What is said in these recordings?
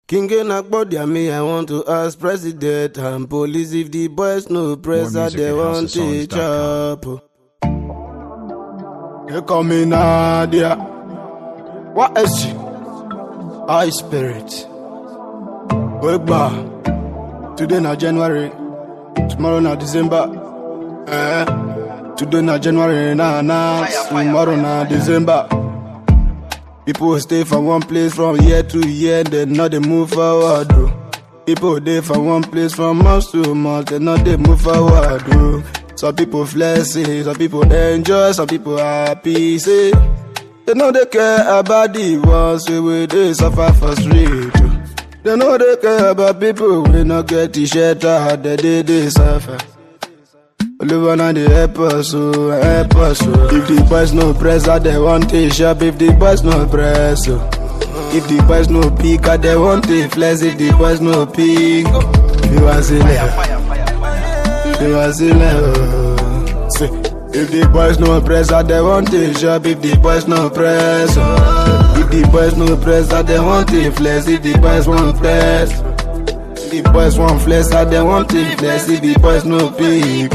King Nakbodia me, I want to ask president and police if the boys no press that they want to chop. They call me Nadia. What is she? High spirit. Wake back. Today na January. Tomorrow na December. Today na January tomorrow na December. People stay from one place from year to year, they not they move forward. Bro. People they from one place from month to month, they not they move forward. Bro. Some people flex, some people enjoy, some people happy. Say they know they care about the ones who they suffer for street. They know they care about people who not get the shelter that they suffer. Only one on the airport, so airport, so. If the boys no press, they want a shop. If the boys no press, so. If the boys no peak, they want a flex. If the boys no peak, you want to you want to if the boys no press, they want a shop. If the boys no press, so. If the boys no press, they want a flex. If the boys won't press, the boys want flex, they want a flex. If the boys no peak.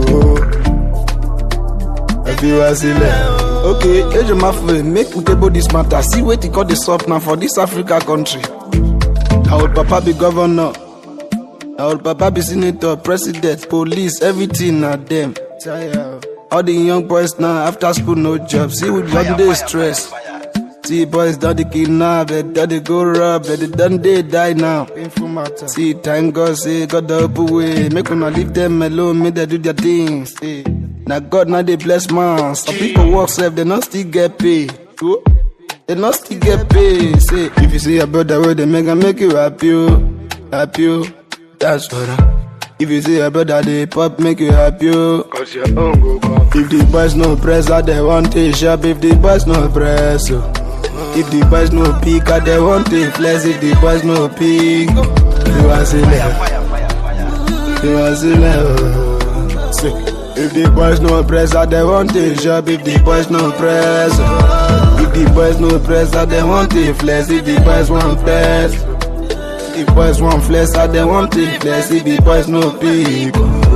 Okay, age of my make we table this matter. See what he call the up now for this Africa country. Now old papa be governor, now old papa be senator, president, police, everything na them. All the young boys now after school no job. See we done they stress. See boys done the kidnap, they done they go rob, they done they die now. See thank God say God the open way. Make una leave them alone, make they do their things. See. Now God now they bless man. Some people work self, they not still get paid. They not still get paid. Say if you see your brother where they make you happy, happy. That's what. If you see your brother they pop make you happy, cause your own go come. If the boys no press, they want a shop. If the boys no press, so. If the boys no peak, they want a flex. If the boys no peak, you want to let. You want to let. If the boys no press, they want a job. If the boys no press, if the boys no press, they want a flex. If the boys want flex, if the boys want flex, they want a flex. If the boys no peak,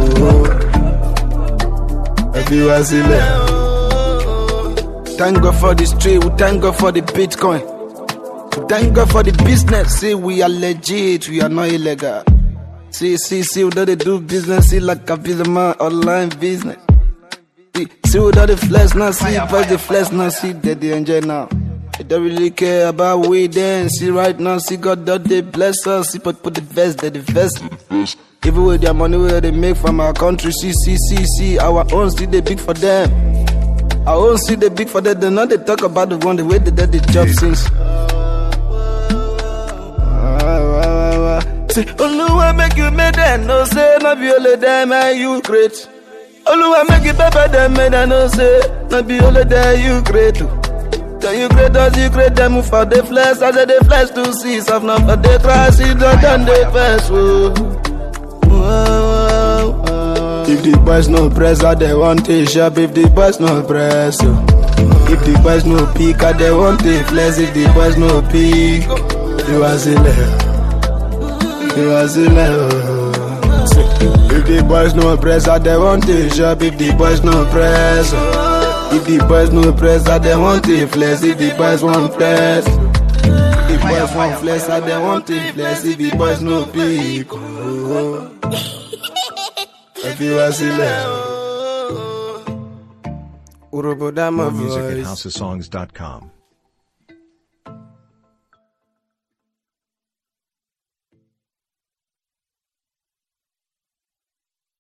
if you want to let. Thank God for the street, we thank God for the Bitcoin. We thank God for the business. See, we are legit, we are not illegal. See, we don't do business, see like a businessman, online business. See, without the flesh now, see, but the flesh now, see, they enjoy now. They don't really care about we then. See, right now, see, God, they bless us. See, put the best, they the best. Even with their money, where they make from our country, see, our own, see, they big for them. Our own, see, they big for them. They know they talk about the one, the way they did the job since. Say, Oluwa make you made them, no say, no be only them and you great. Oluwa make you pepper them, made them, no say, no be only them you great. Then you great as you great them for the flesh, as the flesh to see, so now for the crash, you don't done the first. If the boys no press, they want a shop. If the boys no press, if the boys no peak, they want a flesh. If the boys no peak, you was in there. You was in there. If the boys no press, they want a shop. If the boys no press, if the boys no press, they want a flex. If the boys want flex, if the boys want flex, they want a flex. If the boys no peak, if you was in there. More music at housesongs.com.